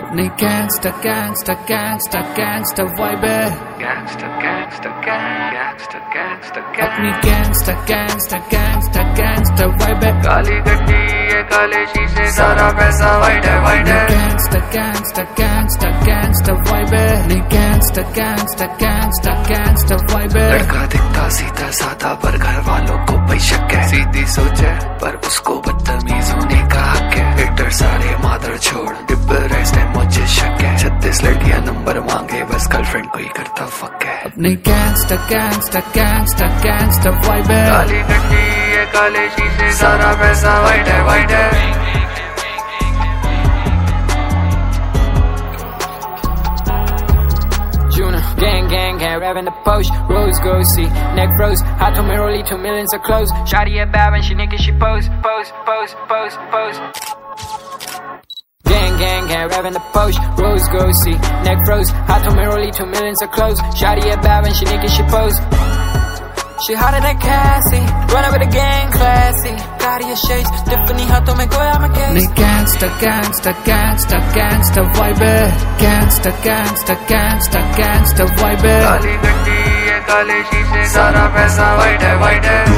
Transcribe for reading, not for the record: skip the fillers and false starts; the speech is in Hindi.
अपनी gangster gangster gangster gangster vibe है, गैंगस्टर गैंगस्टर गैंगस्टर गैंगस्टर अपनी gangster gangster gangster gangster vibe है। काली गड्डी है काले शीशे सारा पैसा वाइट है वाइट है। Gangster gangster gangster gangster vibe है, gangster gangster gangster gangster vibe है। लड़का दिखता सीधा साधा पर घर वालों को शक है, सीधी सोच है पर उसको बदतमीज होने का हक है। हिटर सारे मादर छोड़ डिब्बर है मुझे शक है। 36 लड़कियां नंबर मांगे बस गर्लफ्रेंड को ही करता फक है। अपनी gangster gangster gangster gangster vibe है, काली गड्डी है काले शीशे सारा पैसा वाइट है वाइट है। Gang, gang, gang, rapping the post. Rose gold, see, neck froze. Hato me rollie, 2 millions of clothes. Shawty a bad when she naked, she pose, pose, pose, pose, pose. Gang, gang, gang, rapping the post. Rose gold, see, neck froze. Hato me rollie, 2 millions of clothes. Shawty a bad when she naked, she pose. She hotter than Cassie, running with the gang, classy. Cartier shades, Tiffany हाथों में कोया मैं case. Gangster gangster gangster gangster vibe है, gangster gangster gangster gangster vibe है। काली गड्डी है काले शीशे सारा पैसा वाइट है वाइट है।